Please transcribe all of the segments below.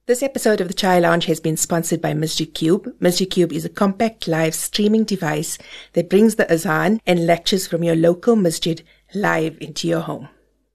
This episode of the Chai Lounge has been sponsored by Masjid Cube. Masjid Cube is a compact live streaming device that brings the azan and lectures from your local masjid live into your home.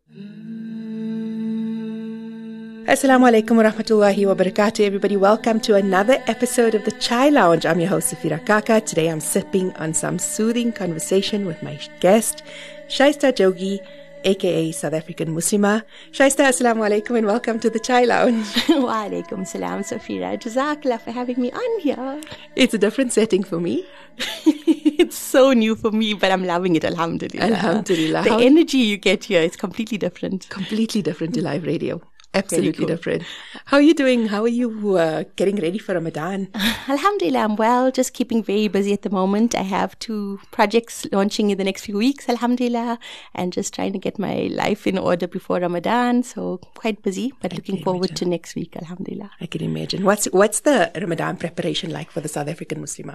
Assalamu alaikum wa rahmatullahi wa barakatuh, everybody. Welcome to another episode of the Chai Lounge. I'm your host, Safira Kaka. Today I'm sipping on some soothing conversation with my guest, Shaista Jogi, aka South African Muslima. Shaista, assalamu alaikum and welcome to the Chai Lounge. Wa alaikum salam, Safira. Jazakallah for having me on here. It's a different setting for me. It's so new for me, but I'm loving it, alhamdulillah. Alhamdulillah. The energy you get here is completely different. Completely different to live radio. Absolutely cool. different. How are you doing? How are you getting ready for Ramadan? Alhamdulillah, I'm well. Just keeping very busy at the moment. I have 2 projects launching in the next few weeks, alhamdulillah, and just trying to get my life in order before Ramadan. So quite busy, but looking forward to next week, alhamdulillah. I can imagine. What's the Ramadan preparation like for the South African Muslima?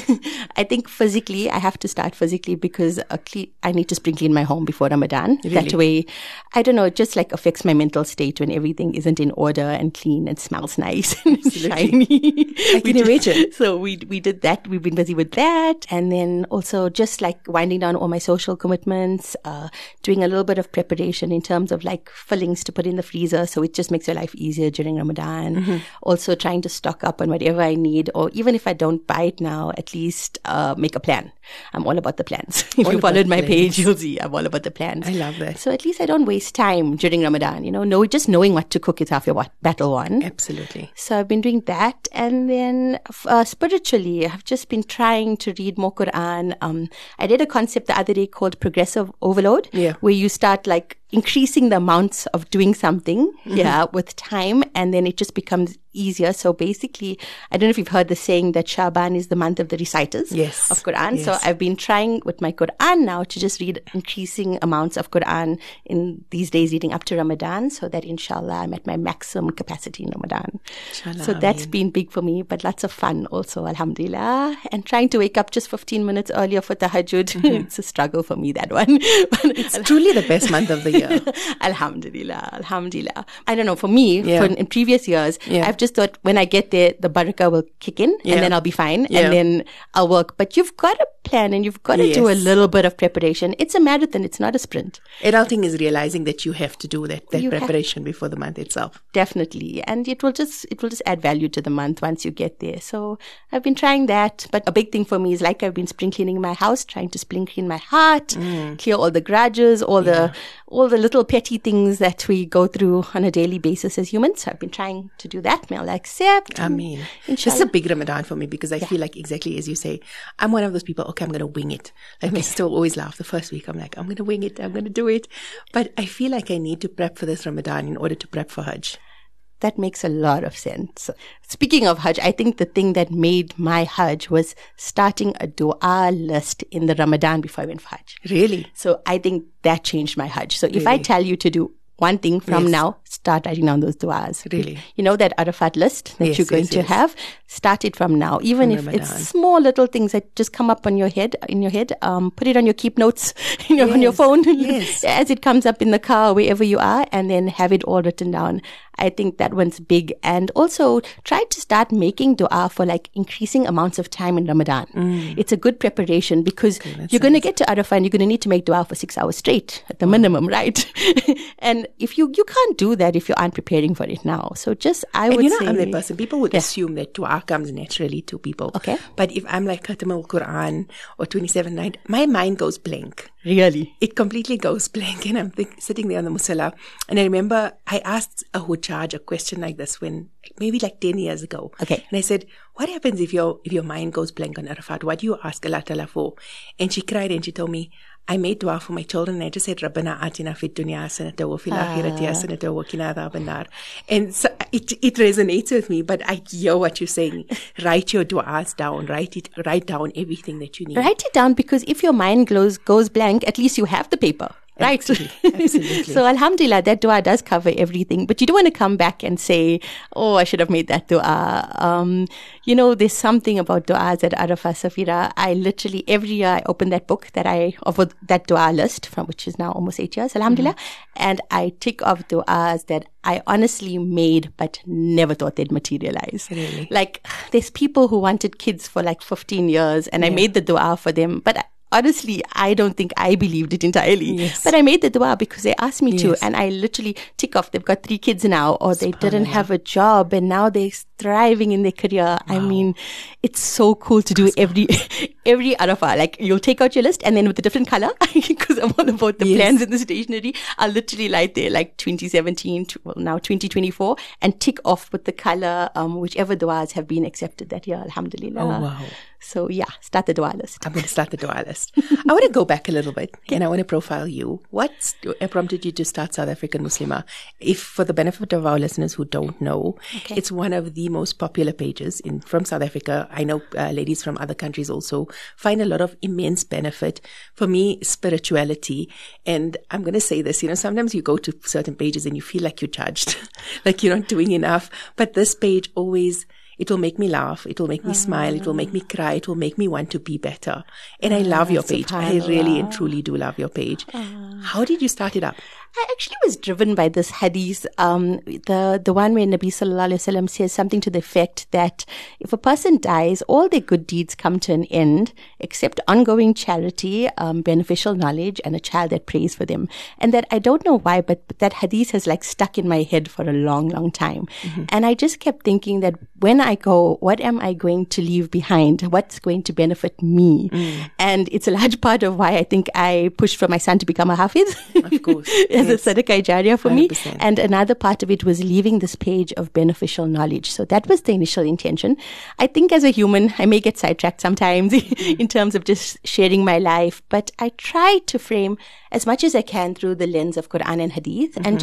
I think physically, I have to start physically because I need to spring clean my home before Ramadan. Really? That way, I don't know, it just like affects my mental state when everything isn't in order and clean and smells nice and shiny. I can imagine. So we did that. We've been busy with that. And then also just like winding down all my social commitments, doing a little bit of preparation in terms of like fillings to put in the freezer. So it just makes your life easier during Ramadan. Mm-hmm. Also trying to stock up on whatever I need, or even if I don't buy it now, at least make a plan. I'm all about the plans. If you followed my page, you'll see I'm all about the plans. I love that. So at least I don't waste time during Ramadan. Just knowing what to cook is half your battle won. Absolutely. So I've been doing that. And then spiritually, I've just been trying to read more Quran. I did a concept the other day called progressive overload, where you start like increasing the amounts of doing something with time, and then it just becomes easier. So basically, I don't know if you've heard the saying that Shaban is the month of the reciters of Quran. Yes. So I've been trying with my Quran now to just read increasing amounts of Quran in these days leading up to Ramadan, so that inshallah I'm at my maximum capacity in Ramadan. Inshallah, so that's been big for me, but lots of fun also, alhamdulillah. And trying to wake up just 15 minutes earlier for tahajjud. Mm-hmm. It's a struggle for me, that one. It's truly the best month of the year. Alhamdulillah. I don't know, for me, in previous years, I've just thought when I get there, the barakah will kick in and then I'll be fine and then I'll work. But you've got to plan and you've got to do a little bit of preparation. It's a marathon, it's not a sprint. Adulting is realizing that you have to do that preparation before the month itself. Definitely. And it will just add value to the month once you get there. So I've been trying that. But a big thing for me is like I've been spring cleaning my house, trying to spring clean my heart, clear all the grudges, all the little petty things that we go through on a daily basis as humans. So I've been trying to do that. May Allah accept. Ameen. This is a big Ramadan for me because I feel like exactly as you say, I'm one of those people, okay, I'm going to wing it. Like my sister will always laugh the first week. I'm like, I'm going to wing it. I'm going to do it. But I feel like I need to prep for this Ramadan in order to prep for Hajj. That makes a lot of sense. Speaking of Hajj, I think the thing that made my Hajj was starting a dua list in the Ramadan before I went for Hajj. Really? So I think that changed my Hajj. So if I tell you to do one thing from now, start writing down those du'as. Really? You know that Arafat list that you're going to have? Start it from now. Even if Ramadan. it's small little things that just come up in your head, put it on your keep notes on your phone as it comes up in the car, wherever you are, and then have it all written down. I think that one's big. And also try to start making dua for like increasing amounts of time in Ramadan. It's a good preparation because you're going to get to Arafah and you're going to need to make dua for 6 hours straight at the minimum, right? And if you can't do that if you aren't preparing for it now. So I would say, I'm that person. People would assume that dua comes naturally to people. Okay. But if I'm like Khatam al-Quran or 27 night, my mind goes blank. Really? It completely goes blank. And I'm sitting there on the musalla. And I remember I asked a Hujjaj a question like this maybe like 10 years ago. Okay. And I said, what happens if your mind goes blank on Arafat? What do you ask Allah Ta'ala for? And she cried and she told me, I made dua for my children and I just said, Rabbana atina fid dunya hasanatan wa fil akhirati hasanatan wa qina adhaban nar. And so it resonates with me, but I hear what you're saying. Write your duas down. Write down everything that you need. Write it down because if your mind goes blank, at least you have the paper. right? Absolutely. So alhamdulillah, that dua does cover everything. But you don't want to come back and say, oh, I should have made that dua. There's something about duas at Arafah, Safira. I literally, every year I open that book of that dua list, from which is now almost 8 years, alhamdulillah. And I tick off duas that I honestly made but never thought they'd materialize. Really? Like, there's people who wanted kids for like 15 years and I made the dua for them. But honestly, I don't think I believed it entirely. Yes. But I made the dua because they asked me to. And I literally tick off, they've got 3 kids now, or they didn't have a job and now they're thriving in their career. Wow. I mean, it's so cool to do every Arafah. Like, you'll take out your list and then with a different color, because I'm all about the plans in the stationery, I'll literally light there like 2017 to now 2024 and tick off with the color, whichever duas have been accepted that year, alhamdulillah. Oh, wow. So yeah, start the dua list. I'm going to start the dua list. I want to go back a little bit and I want to profile you. What prompted you to start South African Muslimah? If, for the benefit of our listeners who don't know, it's one of the most popular pages from South Africa. I know ladies from other countries also find a lot of immense benefit. For me, spirituality. And I'm going to say this, sometimes you go to certain pages and you feel like you're judged, like you're not doing enough. But this page always, it will make me laugh. It will make me smile. It will make me cry. It will make me want to be better. And I love your page. I really and truly do love your page. How did you start it up? I actually was driven by this hadith, the one where Nabi Sallallahu Alaihi Wasallam says something to the effect that if a person dies, all their good deeds come to an end, except ongoing charity, beneficial knowledge, and a child that prays for them. And that, I don't know why, but that hadith has like stuck in my head for a long, long time. And I just kept thinking that when I go, what am I going to leave behind? What's going to benefit me? And it's a large part of why I think I pushed for my son to become a hafiz. Of course. As a sadaqah jariyah for 100%. Me. And another part of it was leaving this page of beneficial knowledge. So that was the initial intention. I think as a human, I may get sidetracked sometimes in terms of just sharing my life, but I try to frame as much as I can through the lens of Quran and Hadith, and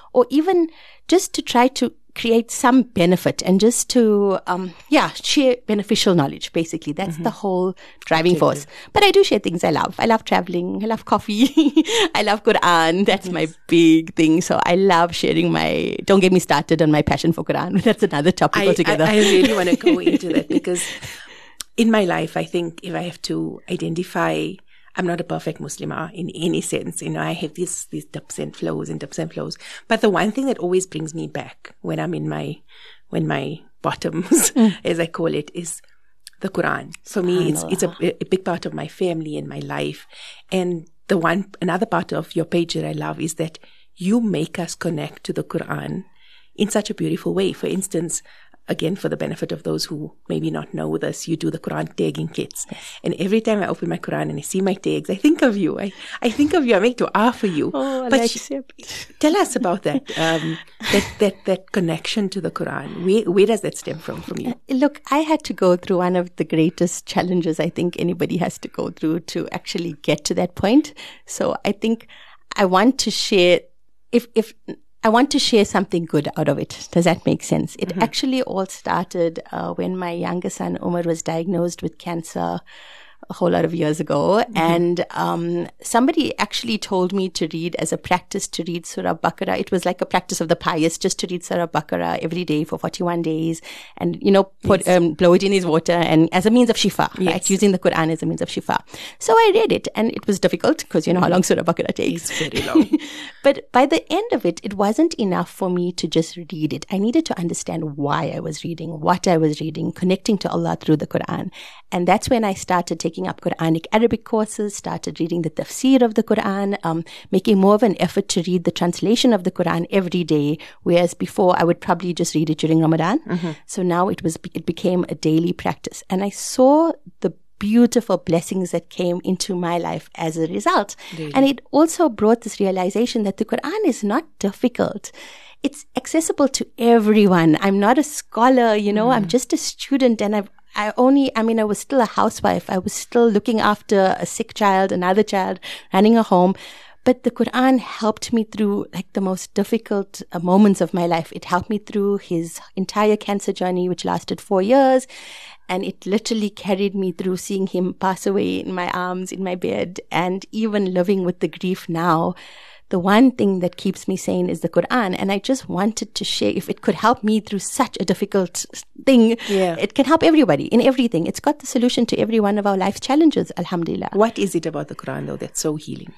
just to try to create some benefit and just to, share beneficial knowledge, basically. That's the whole driving force. But I do share things I love. I love traveling. I love coffee. I love Quran. That's my big thing. So I love sharing don't get me started on my passion for Quran. That's another topic altogether. I really want to go into that because in my life, I think if I have to identify, I'm not a perfect Muslimah in any sense. I have these dips and flows. But the one thing that always brings me back when I'm in my bottoms, as I call it, is the Quran. For me, it's a big part of my family and my life. And another part of your page that I love is that you make us connect to the Quran in such a beautiful way. For instance, again, for the benefit of those who maybe not know this, you do the Quran tagging kits. And every time I open my Quran and I see my tags, I think of you. I think of you. I make dua for you. Oh, but tell us about that, that connection to the Quran. Where does that stem from you? Look, I had to go through one of the greatest challenges I think anybody has to go through to actually get to that point. So I think I want to share, I want to share something good out of it. Does that make sense? It actually all started when my younger son, Umar, was diagnosed with cancer a whole lot of years ago. And somebody actually told me to read, as a practice, to read Surah Baqarah. It was like a practice of the pious, just to read Surah Baqarah every day for 41 days and, blow it in his water, and as a means of shifa, right? Using the Quran as a means of shifa. So I read it, and it was difficult because you know how long Surah Baqarah takes. It's very long. But by the end of it, it wasn't enough for me to just read it. I needed to understand why I was reading, what I was reading, connecting to Allah through the Quran. And that's when I started taking up Quranic Arabic courses, started reading the tafsir of the Quran, making more of an effort to read the translation of the Quran every day, whereas before I would probably just read it during Ramadan. So now it became a daily practice. And I saw the beautiful blessings that came into my life as a result. Really? And it also brought this realization that the Quran is not difficult. It's accessible to everyone. I'm not a scholar, I'm just a student, and I was still a housewife. I was still looking after a sick child, another child, running a home. But the Quran helped me through like the most difficult moments of my life. It helped me through his entire cancer journey, which lasted 4 years. And it literally carried me through seeing him pass away in my arms, in my bed, and even living with the grief now. The one thing that keeps me sane is the Quran. And I just wanted to share, if it could help me through such a difficult thing, it can help everybody in everything. It's got the solution to every one of our life's challenges, alhamdulillah. What is it about the Quran, though, that's so healing?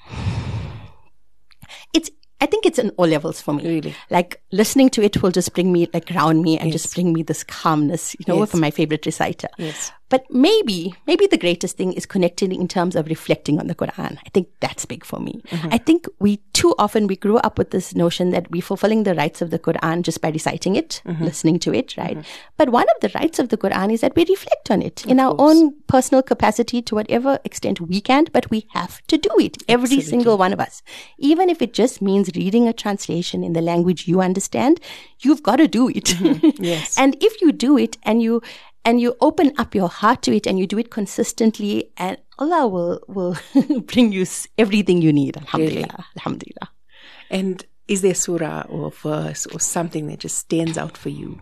I think it's on all levels for me. Really? Like listening to it will just bring me, like ground me and just bring me this calmness, from my favorite reciter. Yes. But maybe the greatest thing is connecting in terms of reflecting on the Quran. I think that's big for me. I think we grew up with this notion that we're fulfilling the rights of the Quran just by reciting it, listening to it, right? But one of the rights of the Quran is that we reflect on it in our own personal capacity to whatever extent we can, but we have to do it, every single one of us. Even if it just means reading a translation in the language you understand, you've got to do it. Yes. And if you do it and you open up your heart to it and you do it consistently, and Allah will bring you everything you need. Alhamdulillah. Really? Alhamdulillah. And is there surah or verse or something that just stands out for you?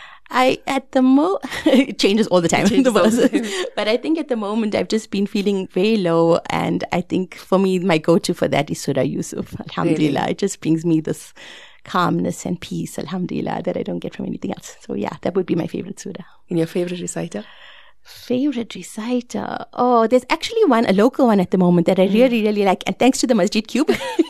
It changes all the time. But I think at the moment I've just been feeling very low, and I think for me, my go-to for that is Surah Yusuf. Alhamdulillah. Really? It just brings me this calmness and peace, alhamdulillah, that I don't get from anything else. So yeah, that would be my favorite surah. And your favorite reciter? Favorite reciter? Oh, there's actually a local one at the moment that I really, really like. And thanks to the Masjid Cube.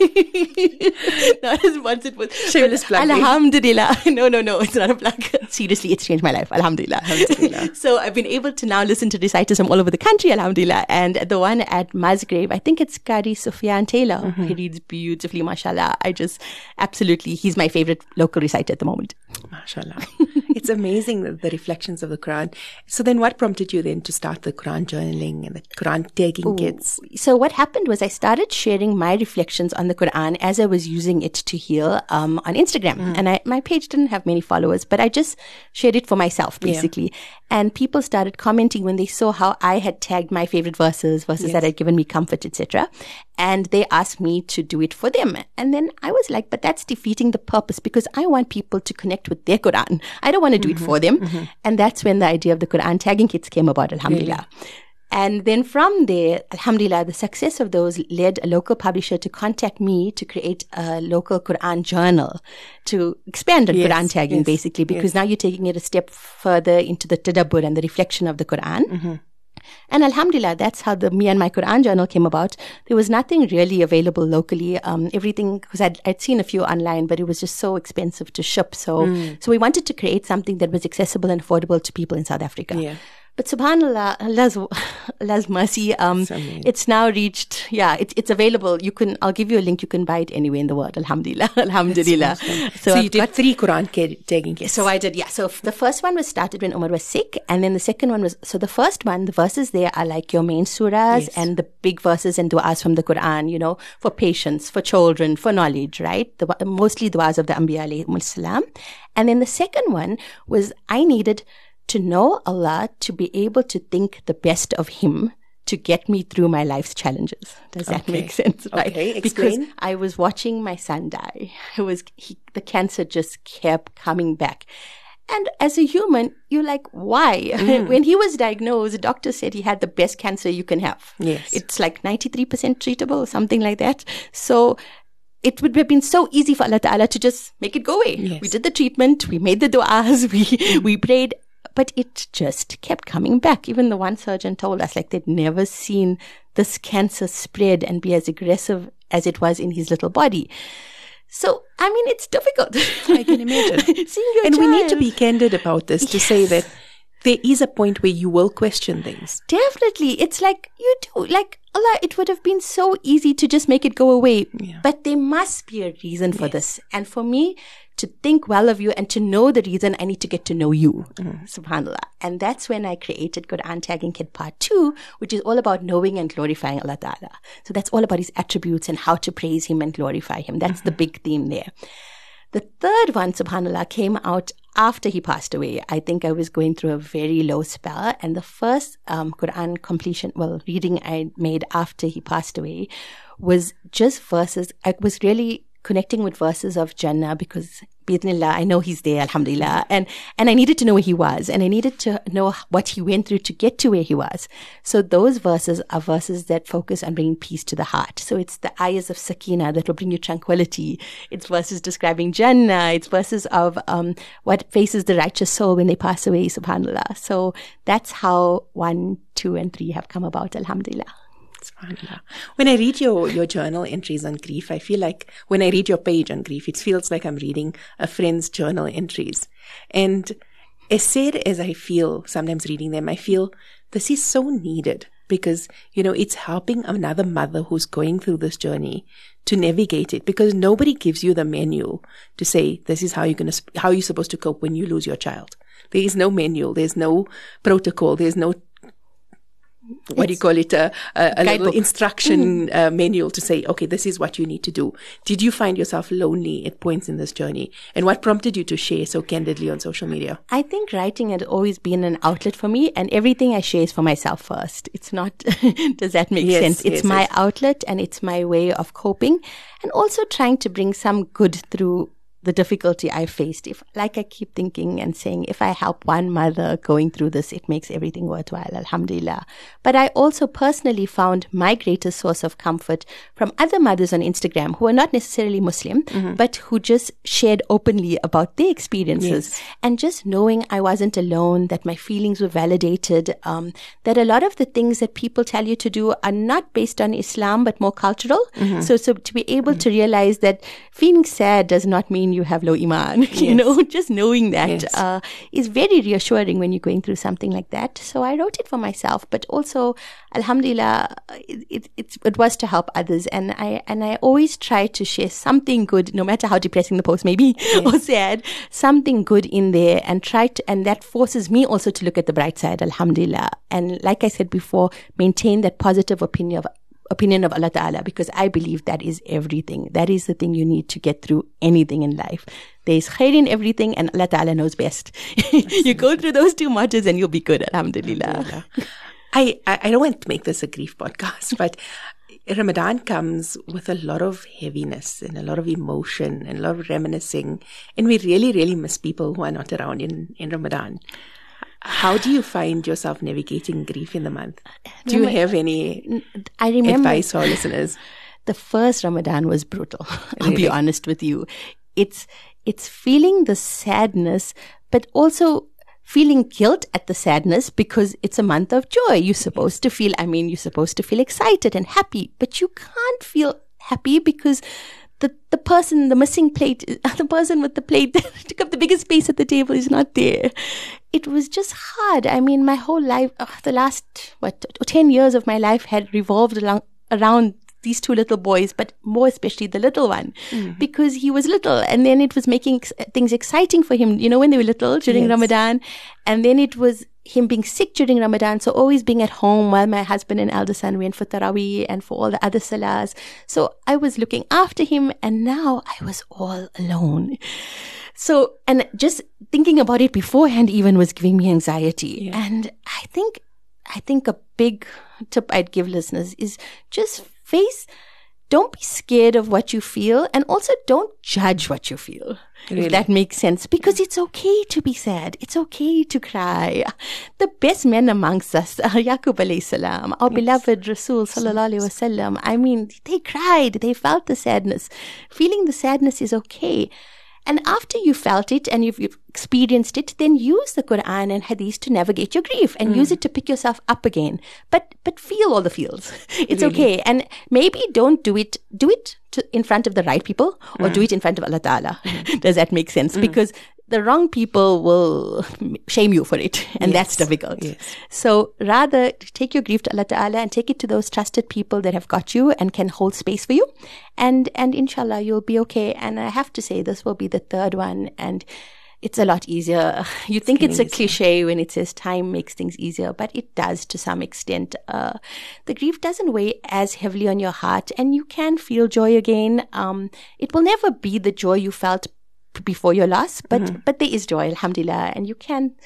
Not as once it was. Shameless plug. Alhamdulillah. No, it's not a plug. Seriously, it's changed my life. Alhamdulillah. Alhamdulillah. So I've been able to now listen to reciters from all over the country. Alhamdulillah. And the one at Musgrave, I think it's Qari Sufyan Taylor. He reads beautifully, mashallah. He's my favorite local reciter at the moment. Mashallah. It's amazing the reflections of the Quran. So then what prompted you then to start the Quran journaling and the Quran tagging kits? So what happened was I started sharing my reflections on the Quran as I was using it to heal on Instagram. And my page didn't have many followers, but I just shared it for myself, basically. Yeah. And people started commenting when they saw how I had tagged my favorite verses that had given me comfort, etc. And they asked me to do it for them. And then I was like, but that's defeating the purpose, because I want people to connect with their Quran. I don't want to do it for them. And that's when the idea of the Quran tagging kits came about, alhamdulillah. Really? And then from there, alhamdulillah, the success of those led a local publisher to contact me to create a local Quran journal to expand on Quran tagging, basically, because now you're taking it a step further into the tadabbur and the reflection of the Quran. And alhamdulillah, that's how me and my Quran journal came about. There was nothing really available locally. Everything, because I'd seen a few online, but it was just so expensive to ship. So we wanted to create something that was accessible and affordable to people in South Africa. Yeah. But subhanallah, Allah's mercy, it's now reached, it's available. I'll give you a link. You can buy it anywhere in the world. Alhamdulillah. Alhamdulillah. So you did 3 Quran tagging kits. So I did, So the first one was started when Umar was sick. And then the second one so the first one, the verses there are like your main surahs and the big verses and du'as from the Quran, for patience, for children, for knowledge, right? Mostly du'as of the Anbiya alayhimus salam. And then the second one was I needed to know Allah, to be able to think the best of Him to get me through my life's challenges. Does that make sense? Right? Okay, explain. Because I was watching my son die. The cancer just kept coming back. And as a human, you're like, why? When he was diagnosed, the doctor said he had the best cancer you can have. Yes. It's like 93% treatable or something like that. So it would have been so easy for Allah Ta'ala to just make it go away. Yes. We did the treatment, we made the du'as, we prayed. But it just kept coming back. Even the one surgeon told us, they'd never seen this cancer spread and be as aggressive as it was in his little body. So, it's difficult. I can imagine. And we need to be candid about this to say that there is a point where you will question things. Definitely. It's like you do. Allah, it would have been so easy to just make it go away. Yeah. But there must be a reason for this. And for me to think well of you and to know the reason, I need to get to know you. Subhanallah. And that's when I created Quran Tagging Kit Part 2, which is all about knowing and glorifying Allah Ta'ala. So that's all about His attributes and how to praise Him and glorify Him. That's the big theme there. The third one, subhanAllah, came out after he passed away. I think I was going through a very low spell. And the first Quran reading I made after he passed away was just verses. I was really connecting with verses of Jannah because, bi'idhnillah, I know he's there, alhamdulillah. And I needed to know where he was. And I needed to know what he went through to get to where he was. So those verses are verses that focus on bringing peace to the heart. So it's the ayahs of Sakina that will bring you tranquility. It's verses describing Jannah. It's verses of what faces the righteous soul when they pass away, subhanAllah. So that's how 1, 2, and 3 have come about, alhamdulillah. When I read your journal entries on grief, I feel like when I read your page on grief, it feels like I'm reading a friend's journal entries. And as sad as I feel sometimes reading them, I feel this is so needed because, it's helping another mother who's going through this journey to navigate it, because nobody gives you the manual to say, this is how you're supposed to cope when you lose your child. There is no manual. There's no protocol. There's no a little instruction manual to say, okay, this is what you need to do. Did you find yourself lonely at points in this journey? And what prompted you to share so candidly on social media? I think writing had always been an outlet for me, and everything I share is for myself first. It's not, does that make sense? It's my outlet, and it's my way of coping, and also trying to bring some good through the difficulty I faced. If, like I keep thinking and saying, if I help one mother going through this, it makes everything worthwhile, alhamdulillah. But I also personally found my greatest source of comfort from other mothers on Instagram who are not necessarily Muslim, but who just shared openly about their experiences. And just knowing I wasn't alone, that my feelings were validated, that a lot of the things that people tell you to do are not based on Islam, but more cultural. So to be able to realize that feeling sad does not mean you have low iman, just knowing that is very reassuring when you're going through something like that. So I wrote it for myself, but also, alhamdulillah, it was to help others. And I always try to share something good, no matter how depressing the post may be or sad, something good in there, and and that forces me also to look at the bright side, alhamdulillah. And like I said before, maintain that positive opinion of Allah Ta'ala, because I believe that is everything. That is the thing you need to get through anything in life. There is khair in everything, and Allah Ta'ala knows best. You go through those 2 marches and you'll be good, alhamdulillah. I don't want to make this a grief podcast, but Ramadan comes with a lot of heaviness and a lot of emotion and a lot of reminiscing, and we really, really miss people who are not around in Ramadan. How do you find yourself navigating grief in the month? Do you have any advice for our listeners? The first Ramadan was brutal. I'll be honest with you. It's feeling the sadness, but also feeling guilt at the sadness, because it's a month of joy. You're supposed to feel excited and happy, but you can't feel happy because the person, the missing plate, the person with the plate that took up the biggest space at the table is not there. It was just hard. I mean, my whole life, the last 10 years of my life had revolved around these 2 little boys, but more especially the little one, because he was little, and then it was making things exciting for him, when they were little during Ramadan, and then it was him being sick during Ramadan, so always being at home while my husband and elder son went for Taraweeh and for all the other salahs. So I was looking after him, and now I was all alone. So, and just thinking about it beforehand even was giving me anxiety. And I think a big tip I'd give listeners is just don't be scared of what you feel, and also don't judge what you feel. Really? If that makes sense, because it's okay to be sad. It's okay to cry. The best men amongst us, Yaqub alayhi salam, our beloved Rasul sallallahu alayhi wasallam, I mean, they cried, they felt the sadness. Feeling the sadness is okay. And after you felt it and you've experienced it, then use the Quran and Hadith to navigate your grief, and use it to pick yourself up again. But feel all the feels. It's okay. And maybe don't do it in front of the right people, or do it in front of Allah Ta'ala. Does that make sense? Because the wrong people will shame you for it, and that's difficult. So rather take your grief to Allah Ta'ala and take it to those trusted people that have got you and can hold space for you, and inshallah you'll be okay. And I have to say, this will be the 3rd one, and it's a lot easier. You think it's a cliche when it says time makes things easier, but it does to some extent. The grief doesn't weigh as heavily on your heart, and you can feel joy again. It will never be the joy you felt before your loss, but there is joy, alhamdulillah, and you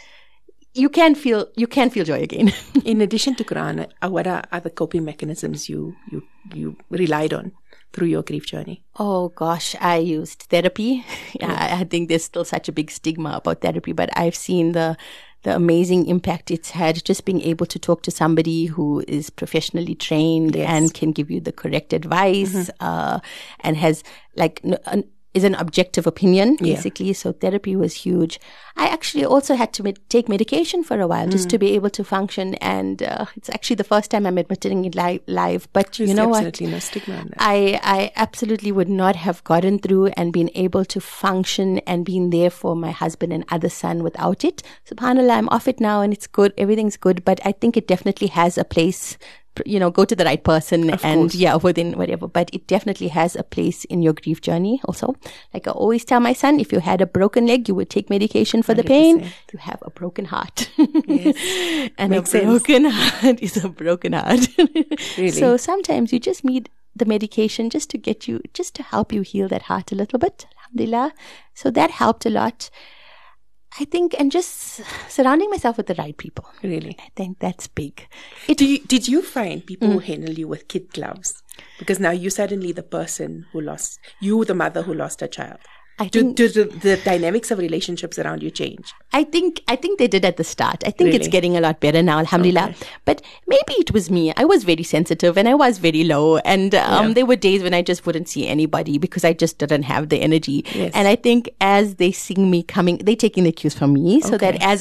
can feel joy again. In addition to Quran, what are other coping mechanisms you relied on through your grief journey? Oh gosh, I used therapy. I think there's still such a big stigma about therapy, but I've seen the amazing impact it's had, just being able to talk to somebody who is professionally trained and can give you the correct advice, and has is an objective opinion, basically. So therapy was huge. I actually also had to take medication for a while just to be able to function. And it's actually the first time I'm admitting it live. But There's you know absolutely what? No stigma on that. I absolutely would not have gotten through and been able to function and been there for my husband and other son without it. SubhanAllah, I'm off it now and it's good. Everything's good. But I think it definitely has a place. Go to the right person within whatever, but it definitely has a place in your grief journey also. Like I always tell my son, if you had a broken leg, you would take medication for 100%. The pain. You have a broken heart. Yes. And makes a broken heart is a broken heart. Really? So sometimes you just need the medication just to help you heal that heart a little bit. Alhamdulillah. So that helped a lot. I think, and just surrounding myself with the right people. Really? I think that's big. Did you find people who handle you with kid gloves? Because now you're suddenly the person the mother who lost her child. Do the dynamics of relationships around you change? I think they did at the start. I think it's getting a lot better now, alhamdulillah. Okay. But maybe it was me. I was very sensitive and I was very low. And there were days when I just wouldn't see anybody because I just didn't have the energy. Yes. And I think as they see me coming, they're taking the cues from me. So that as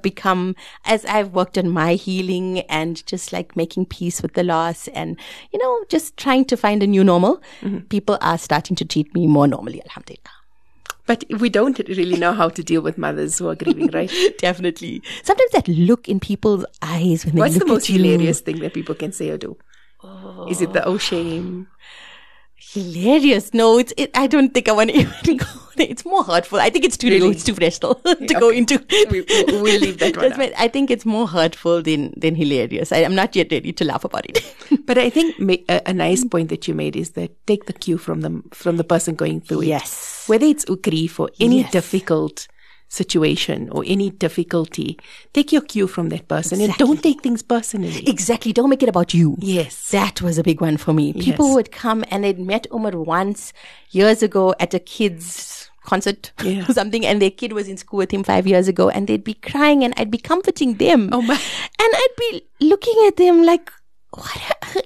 I've worked on my healing and just like making peace with the loss and, just trying to find a new normal, people are starting to treat me more normally, alhamdulillah. But we don't really know how to deal with mothers who are grieving, right? Definitely. Sometimes that look in people's eyes when they What's look at you. What's the most hilarious thing that people can say or do? Oh. Is it the shame? Hilarious. No, I don't think I want to even go there. It's more hurtful. I think it's too professional to go into. We'll leave that one out. I think it's more hurtful than hilarious. I'm not yet ready to laugh about it. But I think a nice point that you made is that take the cue from the person going through it. Yes. Whether it's grief or any difficult situation or any difficulty, take your cue from that person and don't take things personally. Exactly. Don't make it about you. Yes. That was a big one for me. People would come and they'd met Umar once years ago at a kid's concert or something, and their kid was in school with him 5 years ago, and they'd be crying and I'd be comforting them. Oh my. And I'd be looking at them like, what?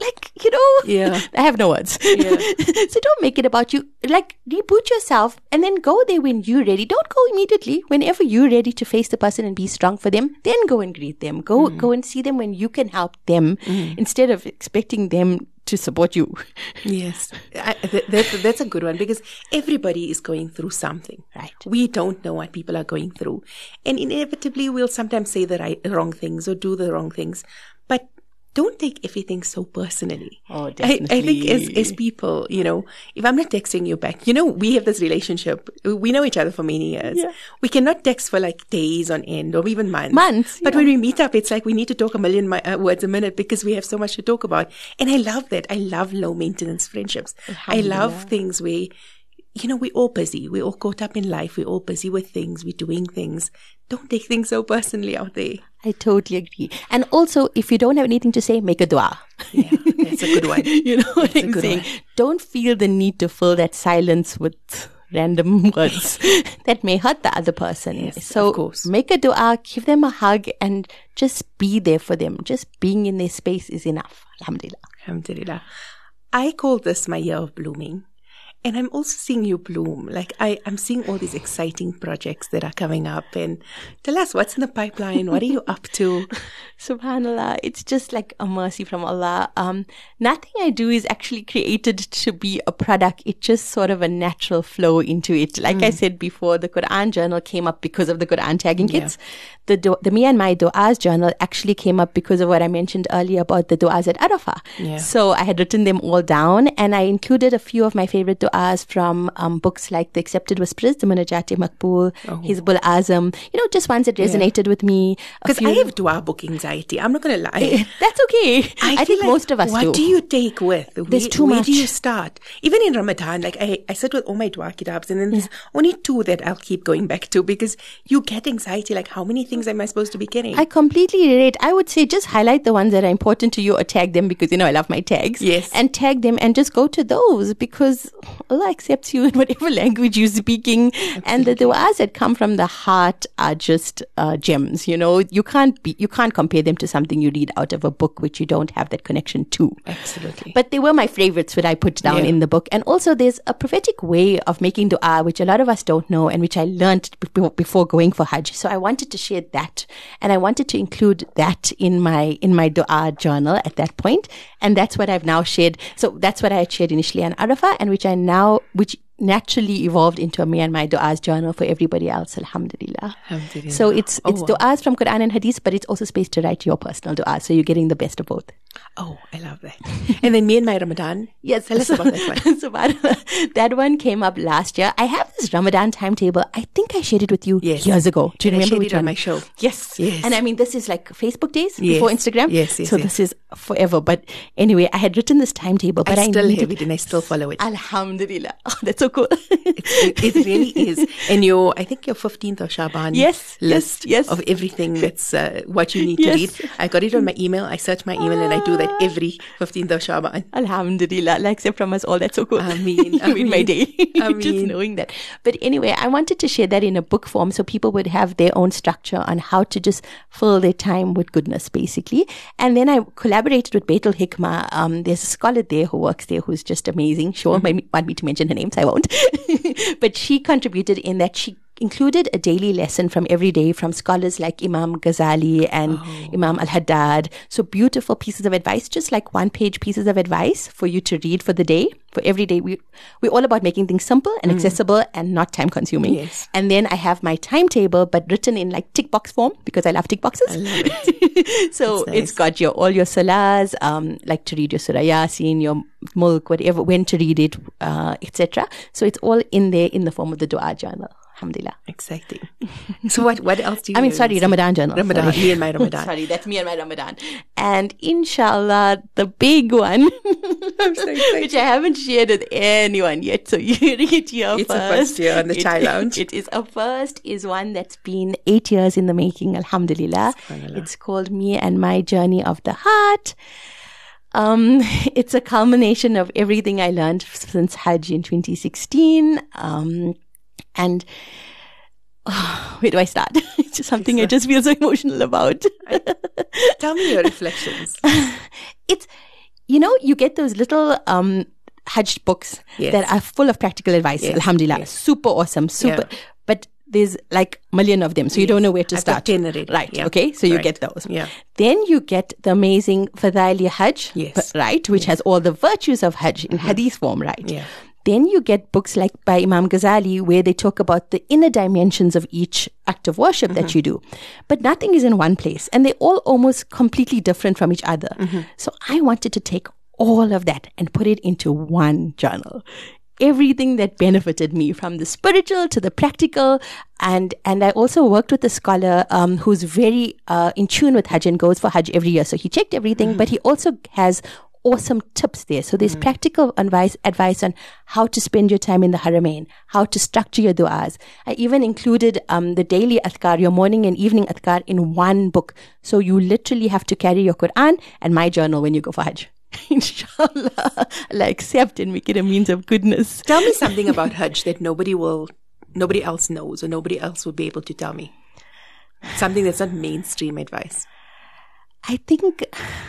I have no words. Yeah. So don't make it about you. Like, reboot yourself and then go there when you're ready. Don't go immediately. Whenever you're ready to face the person and be strong for them, then go and greet them. Go and see them when you can help them instead of expecting them to support you. Yes. That's a good one, because everybody is going through something. Right. We don't know what people are going through. And inevitably, we'll sometimes say the wrong things or do the wrong things. But don't take everything so personally. Oh, definitely. I think as people, if I'm not texting you back, we have this relationship. We know each other for many years. Yeah. We cannot text for like days on end or even months. But when we meet up, it's like we need to talk a million words a minute because we have so much to talk about. And I love that. I love low maintenance friendships. I love things where, we're all busy. We're all caught up in life. We're all busy with things. We're doing things. Don't take things so personally out there. I totally agree. And also, if you don't have anything to say, make a dua. Yeah, that's a good one. You know what I'm saying? Don't feel the need to fill that silence with random words that may hurt the other person. Yes, so of course. Make a dua, give them a hug, and just be there for them. Just being in their space is enough. Alhamdulillah. Alhamdulillah. I call this my year of blooming. And I'm also seeing you bloom. Like I'm seeing all these exciting projects that are coming up. And tell us, what's in the pipeline? What are you up to? SubhanAllah. It's just like a mercy from Allah. Nothing I do is actually created to be a product. It's just sort of a natural flow into it. Like I said before, the Quran journal came up because of the Quran tagging kits. the Me and My Du'as journal actually came up because of what I mentioned earlier about the du'as at Arafah. Yeah. So I had written them all down, and I included a few of my favorite du'as from books like The Accepted Whispers, the Munajat Maqbool, Hizbul Azam, just ones that resonated with me. Because I have dua book anxiety. I'm not going to lie. That's okay. I think like, most of us do. What do you take with? There's too much. much. Where do you start? Even in Ramadan, like I sit with all my dua kitabs, and then there's only 2 that I'll keep going back to, because you get anxiety, like how many things am I supposed to be getting? I completely relate. I would say just highlight the ones that are important to you, or tag them, because I love my tags. Yes. And tag them and just go to those, because Allah accepts you in whatever language you're speaking. Absolutely. And the du'as that come from the heart are just gems. You can't compare them to something you read out of a book which you don't have that connection to. Absolutely. But they were my favorites that I put down in the book. And also there's a prophetic way of making dua which a lot of us don't know, and which I learned before going for Hajj. So I wanted to share that, and I wanted to include that in my dua journal at that point. And that's what I've now shared. So that's what I had shared initially on Arafah, and which naturally evolved into a Me and My Du'as journal for everybody else. Alhamdulillah. So it's du'as from Quran and Hadith, but it's also space to write your personal du'as. So you're getting the best of both. Oh, I love that. And then Me and My Ramadan. Yes. Tell us about that one. So that one came up last year. I have this Ramadan timetable. I think I shared it with you years ago. Do you remember which one? On my show. Yes. And I mean, this is like Facebook days before Instagram. Yes. So this is forever. But anyway, I had written this timetable, but I still have it, and I still follow it. Alhamdulillah. Oh, that's so cool. It really is. And I think your 15th of Shaban list of everything that's what you need to read. I got it on my email. I search my email, and I do that every 15th of Shaban. Alhamdulillah. Allah accept from us all. That's so cool. Ameen. In my day. Just knowing that. But anyway, I wanted to share that in a book form so people would have their own structure on how to just fill their time with goodness, basically. And then I collaborated with Baitul Hikmah. There's a scholar there who works there who's just amazing. She won't want me to mention her name, so I won't. But she contributed in that she included a daily lesson from every day from scholars like Imam Ghazali and Imam Al-Haddad. So beautiful pieces of advice, just like 1-page pieces of advice for you to read for the day. For every day, we're all about making things simple and accessible and not time consuming. Yes. And then I have my timetable, but written in like tick box form, because I love tick boxes. I love it. So it's got all your salahs, like to read your Surah Yasin, your Mulk, whatever, when to read it, etc. So it's all in there in the form of the dua journal. Alhamdulillah. Exciting. So what else do you Ramadan journal. Ramadan. Me and My Ramadan. Sorry, that's Me and My Ramadan. And inshallah, the big one, I'm so excited, which I haven't shared with anyone yet. So you read it here it's first. It's a first year on the Chai Lounge. It is a first, is one that's been 8 years in the making. Alhamdulillah. It's called Me and My Journey of the Heart. It's a culmination of everything I learned since Hajj in 2016. And where do I start? It's just something I just feel so emotional about. Tell me your reflections. It's, you get those little Hajj books that are full of practical advice. Alhamdulillah. Super awesome. But there's like a million of them. So you don't know where to start. 10 already. Right. Yeah. Okay. So you get those. Yeah. Then you get the amazing Fadaili Hajj. Yes. Right. Which has all the virtues of Hajj in hadith form. Right. Yeah. Then you get books like by Imam Ghazali, where they talk about the inner dimensions of each act of worship that you do. But nothing is in one place, and they're all almost completely different from each other. So I wanted to take all of that and put it into one journal. Everything that benefited me, from the spiritual to the practical. And I also worked with a scholar who's very in tune with Hajj and goes for Hajj every year. So he checked everything, but he also has awesome tips there. So there's practical advice on how to spend your time in the Haramain, how to structure your du'as. I even included the daily adhkar, your morning and evening adhkar, in one book. So you literally have to carry your Quran and my journal when you go for Hajj. Inshallah, Allah accept and make it a means of goodness. Tell me something about Hajj that nobody else knows, or nobody else will be able to tell me. Something that's not mainstream advice. I think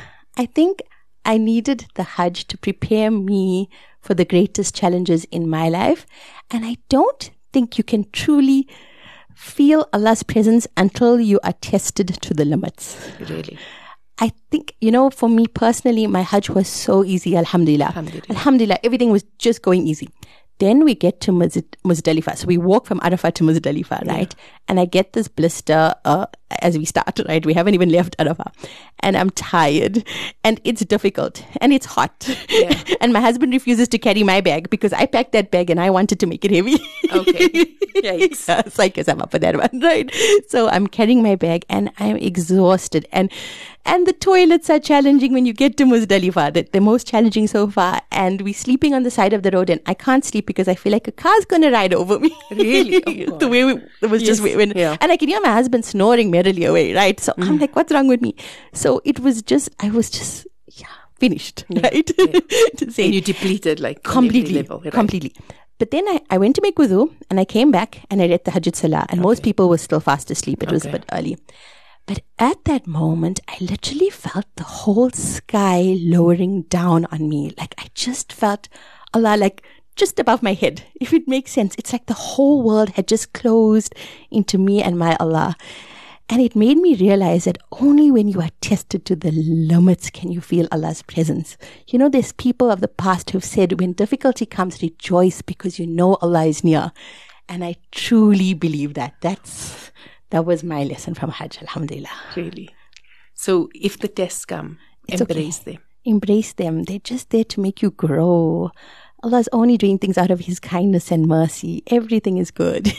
I needed the Hajj to prepare me for the greatest challenges in my life. And I don't think you can truly feel Allah's presence until you are tested to the limits. Really? I think, for me personally, my Hajj was so easy, alhamdulillah. Alhamdulillah, everything was just going easy. Then we get to Muzdalifah. So we walk from Arafah to Muzdalifah, right? and I get this blister as we start, right? We haven't even left Arafah, and I'm tired, and it's difficult, and it's hot, and my husband refuses to carry my bag because I packed that bag and I wanted to make it heavy. Okay. Yikes. So I guess I'm up for that one, right? So I'm carrying my bag and I'm exhausted, and the toilets are challenging when you get to Muzdalifah. They're most challenging so far, and we're sleeping on the side of the road, and I can't sleep because I feel like a car's gonna ride over me. Really? Oh, the way it was just when, and I can hear my husband snoring merrily away, right? So I'm like, what's wrong with me? So I was just finished, right? To say, and you depleted like completely, level, right? completely. But then I went to make wudu, and I came back and I read the Tahajjud Salah, and most people were still fast asleep. It was a bit early. But at that moment, I literally felt the whole sky lowering down on me. Like I just felt Allah like just above my head, if it makes sense. It's like the whole world had just closed into me and my Allah. And it made me realize that only when you are tested to the limits can you feel Allah's presence. You know, there's people of the past who've said, when difficulty comes, rejoice because you know Allah is near. And I truly believe that. That was my lesson from Hajj, alhamdulillah. Really? So if the tests come, embrace them. Embrace them. They're just there to make you grow. Allah's only doing things out of His kindness and mercy. Everything is good.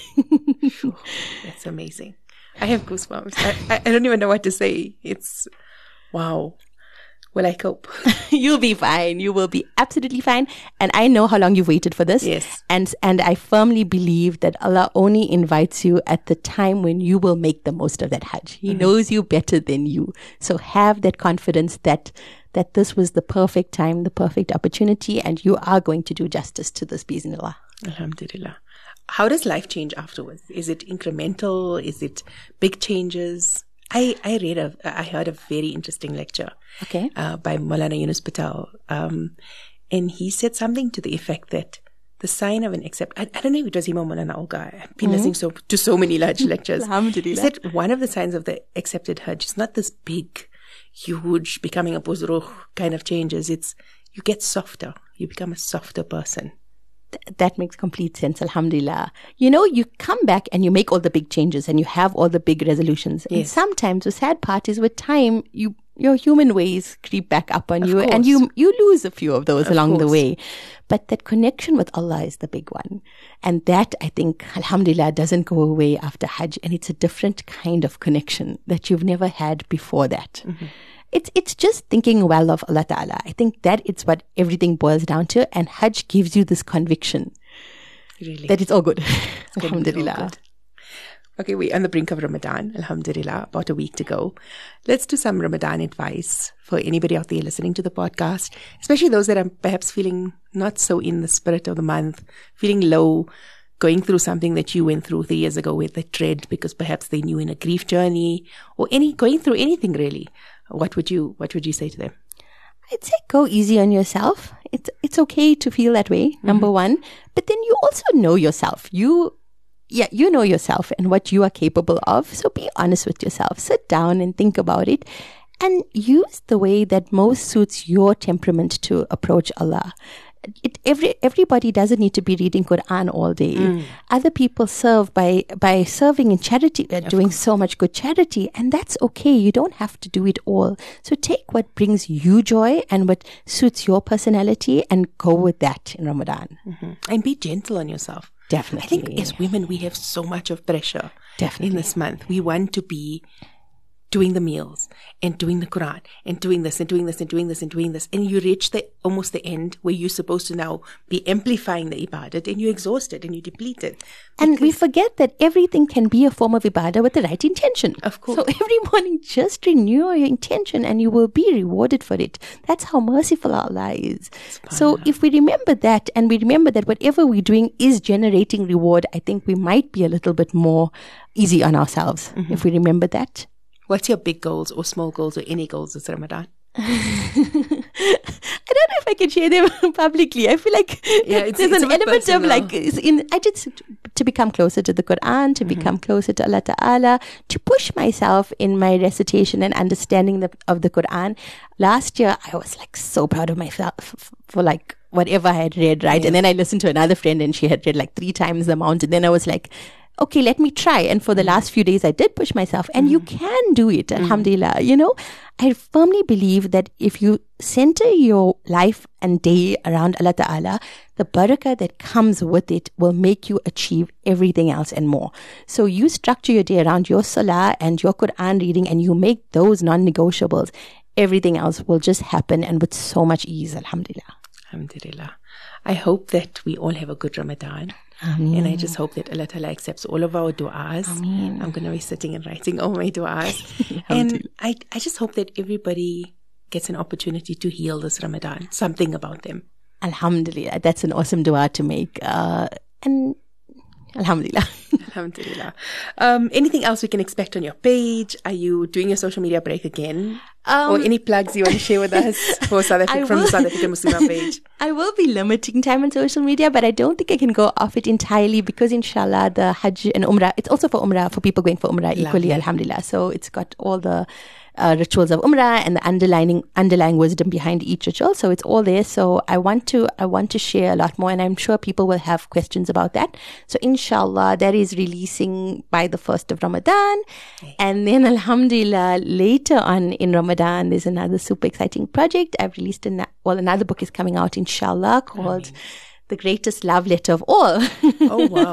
That's amazing. I have goosebumps. I don't even know what to say. It's, wow. Will I cope? You'll be fine. You will be absolutely fine. And I know how long you've waited for this. Yes. And I firmly believe that Allah only invites you at the time when you will make the most of that Hajj. He knows you better than you. So have that confidence that this was the perfect time, the perfect opportunity, and you are going to do justice to this, bismillah. Alhamdulillah. How does life change afterwards? Is it incremental? Is it big changes? I heard a very interesting lecture by Maulana Yunus Patel. And he said something to the effect that the sign of an I don't know if it was Imam Maulana Olga. I've been listening to so many large lectures. He said one of the signs of the accepted Hajj is not this big, huge, becoming a buzruh kind of changes. It's you get softer. You become a softer person. That makes complete sense, alhamdulillah. You know, you come back and you make all the big changes and you have all the big resolutions. Yes. And sometimes the sad part is with time, your human ways creep back up on you, and you lose a few of those along the way. But that connection with Allah is the big one. And that, I think, alhamdulillah, doesn't go away after Hajj. And it's a different kind of connection that you've never had before that. Mm-hmm. It's just thinking well of Allah Ta'ala. I think that it's what everything boils down to. And Hajj gives you this conviction that it's all good. Alhamdulillah. All good. Okay, we're on the brink of Ramadan. Alhamdulillah, about a week to go. Let's do some Ramadan advice for anybody out there listening to the podcast, especially those that are perhaps feeling not so in the spirit of the month, feeling low, going through something that you went through 3 years ago with the dread because perhaps they knew in a grief journey or going through anything really. What would you say to them? I'd say go easy on yourself. It's okay to feel that way, number one. But then you also know yourself. You know yourself and what you are capable of. So be honest with yourself. Sit down and think about it and use the way that most suits your temperament to approach Allah. Everybody doesn't need to be reading Quran all day. Other people serve by serving in charity, doing so much good charity, and that's okay. You don't have to do it all. So take what brings you joy and what suits your personality and go with that in Ramadan. And be gentle on yourself. Definitely. I think as women, we have so much of pressure in this month. We want to be doing the meals and doing the Quran and doing this and doing this and doing this and doing this. And you reach almost the end where you're supposed to now be amplifying the ibadat and you're exhausted and you're depleted. And we forget that everything can be a form of ibadah with the right intention. Of course. So every morning, just renew your intention and you will be rewarded for it. That's how merciful Allah is. So if we remember that and we remember that whatever we're doing is generating reward, I think we might be a little bit more easy on ourselves if we remember that. What's your big goals or small goals or any goals this Ramadan? I don't know if I can share them publicly. I feel like there's an element of I just to become closer to the Quran, to become closer to Allah Ta'ala, to push myself in my recitation and understanding of the Quran. Last year, I was so proud of myself for whatever I had read, right? Yeah. And then I listened to another friend and she had read 3 times the amount. And then I was like, okay, let me try. And for the last few days, I did push myself, and you can do it. Alhamdulillah. You know, I firmly believe that if you center your life and day around Allah Ta'ala, the barakah that comes with it will make you achieve everything else and more. So you structure your day around your salah and your Quran reading, and you make those non-negotiables. Everything else will just happen, and with so much ease. Alhamdulillah. Alhamdulillah. I hope that we all have a good Ramadan. Ameen. And I just hope that Allah Ta'ala accepts all of our du'as. Ameen. I'm going to be sitting and writing all my du'as. And I just hope that everybody gets an opportunity to heal this Ramadan. Something about them. Alhamdulillah. That's an awesome dua to make. And Alhamdulillah. Alhamdulillah. Anything else we can expect on your page? Are you doing your social media break again? Or any plugs you want to share with us for South Africa, from the South African Muslimah page? I will be limiting time on social media, but I don't think I can go off it entirely because inshallah the Hajj and Umrah, it's also for Umrah, for people going for Umrah equally, alhamdulillah. So it's got all the rituals of Umrah and the underlying wisdom behind each ritual. So it's all there. So I want to share a lot more, and I'm sure people will have questions about that. So inshallah, that is releasing by the 1st of Ramadan. Okay. And then alhamdulillah, later on in Ramadan, there's another super exciting project. I've released another book is coming out inshallah called The Greatest Love Letter of All. Oh, wow.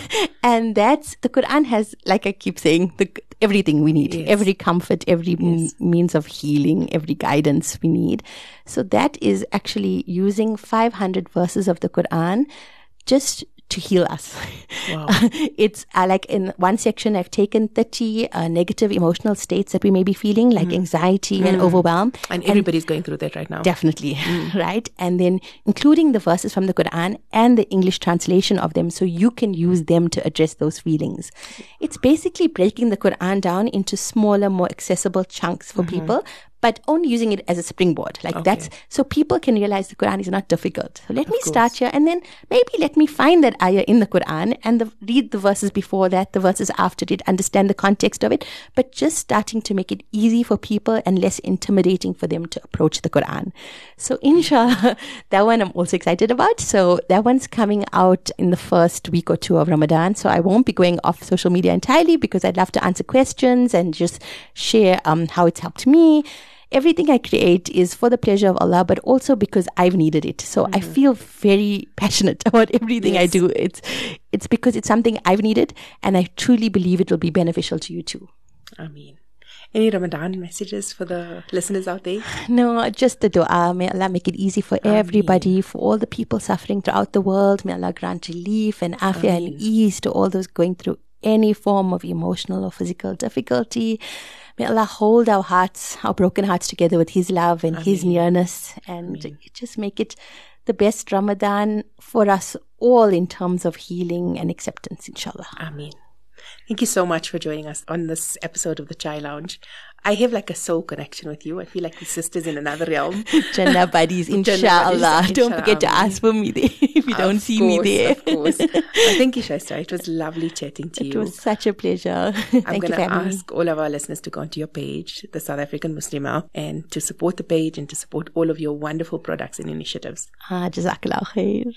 And that's, the Quran has, like I keep saying, everything we need, every comfort, every means of healing, every guidance we need. So that is actually using 500 verses of the Quran just to heal us. Wow. It's like in one section, I've taken 30 negative emotional states that we may be feeling, like anxiety and overwhelm. And everybody's going through that right now. Definitely. Right? And then including the verses from the Quran and the English translation of them, so you can use them to address those feelings. It's basically breaking the Quran down into smaller, more accessible chunks for people, but only using it as a springboard. Like that's, so people can realize the Quran is not difficult. So let me start here, and then maybe let me find that ayah in the Quran and read the verses before that, the verses after it, understand the context of it, but just starting to make it easy for people and less intimidating for them to approach the Quran. So inshallah, that one I'm also excited about. So that one's coming out in the first week or two of Ramadan. So I won't be going off social media entirely because I'd love to answer questions and just share how it's helped me. Everything I create is for the pleasure of Allah, but also because I've needed it. So I feel very passionate about everything I do. It's because it's something I've needed, and I truly believe it will be beneficial to you too. Ameen. Any Ramadan messages for the listeners out there? No, just the dua. May Allah make it easy for everybody, for all the people suffering throughout the world. May Allah grant relief and afiyah and ease to all those going through any form of emotional or physical difficulty. May Allah hold our hearts, our broken hearts together with His love and His nearness, and just make it the best Ramadan for us all in terms of healing and acceptance, inshallah. Ameen. Thank you so much for joining us on this episode of the Chai Lounge. I have like a soul connection with you. I feel like we're sisters in another realm. Jannah buddies, inshallah. Don't forget to ask for me there if you don't see me there. Of course. Thank you, Shaista. It was lovely chatting to you. It was such a pleasure. I'm going to ask all of our listeners to go onto your page, the South African Muslimah, and to support the page and to support all of your wonderful products and initiatives. Jazakallah khair.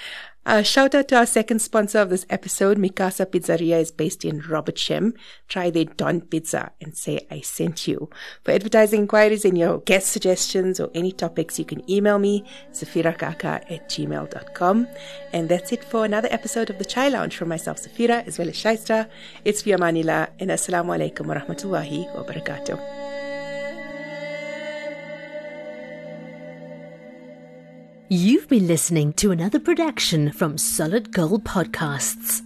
Shout out to our second sponsor of this episode. Mikasa Pizzeria is based in Robert Shem. Try their Don Pizza and say I sent you. For advertising inquiries and your guest suggestions or any topics, you can email me, safirakaka@gmail.com. And that's it for another episode of the Chai Lounge from myself, Safira, as well as Shaista. It's fi amanillah, and assalamu alaikum wa rahmatullahi wa barakatuh. You've been listening to another production from Solid Gold Podcasts.